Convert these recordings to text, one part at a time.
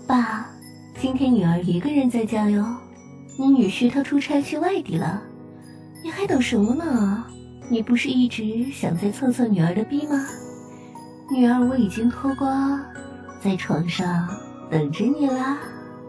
爸，今天女儿一个人在家哟，你女婿他出差去外地了，你还等什么呢？你不是一直想再蹭蹭女儿的逼吗？女儿我已经脱光，在床上等着你啦。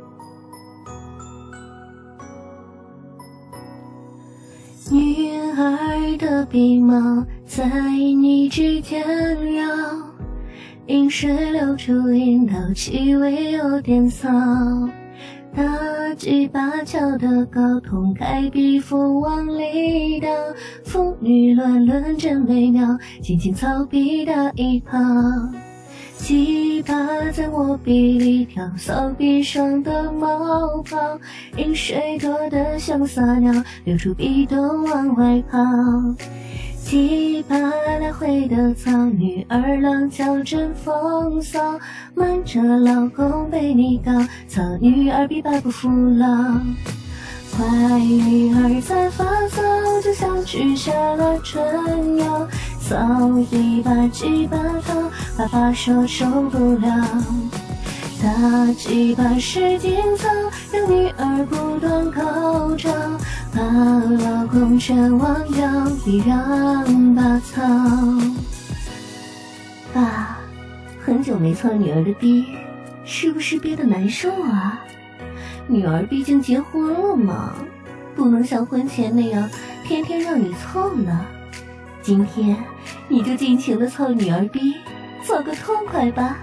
女儿的鼻毛在你指尖绕，饮水流出阴道，气味有点骚。大鸡巴翘得高，捅开皮肤往里倒，父女乱伦真美妙，尽情操逼打一炮。鸡巴在我鼻里跳，骚逼上的冒泡，饮水多得像撒尿，流出鼻洞往外跑。鸡巴来回的操，女儿浪叫真风骚，瞒着老公被你告，操女儿比爸不服老。坏女儿在发骚，就像取下了春药，骚逼把鸡巴掏，爸爸说受不了。大鸡巴使劲操，让女儿不断高潮，把老公全忘掉，别让爸操。爸，很久没操女儿的逼，是不是憋得难受啊？女儿毕竟结婚了嘛，不能像婚前那样天天让你操呢。今天你就尽情的操女儿逼，操个痛快吧。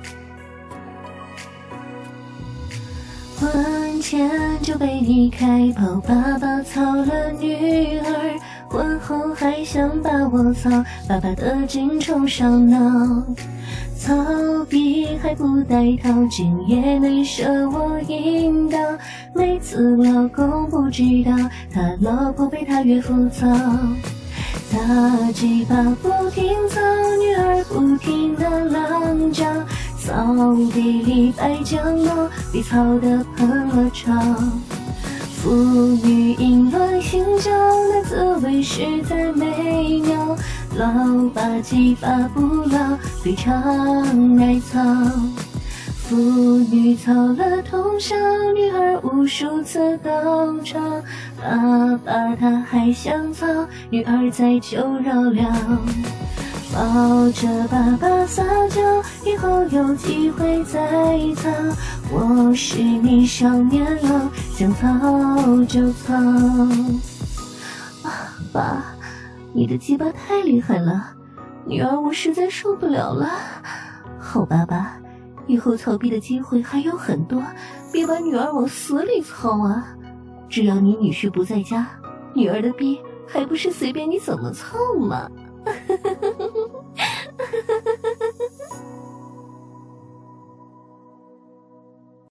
婚前就被你开炮，爸爸操了女儿，婚后还想把我操，爸爸的精虫上脑。操逼还不带套，今夜内射我阴道，每次老公不知道，他老婆被他岳父操。大鸡巴不停操，女儿不停的浪叫，骚逼里白浆毛，被操得喷了潮。妇女淫乱性交，那滋味实在美妙，老爸鸡巴不老，非常爱操。妇女操了通宵，女儿无数次高潮，爸爸他还想操，女儿再求饶了。抱着爸爸撒娇，以后有机会再操，我是你少年郎，想操就操。啊，爸，你的鸡巴太厉害了，女儿我实在受不了了。好爸爸，以后操逼的机会还有很多，别把女儿往死里操啊！只要你女婿不在家，女儿的逼还不是随便你怎么操吗？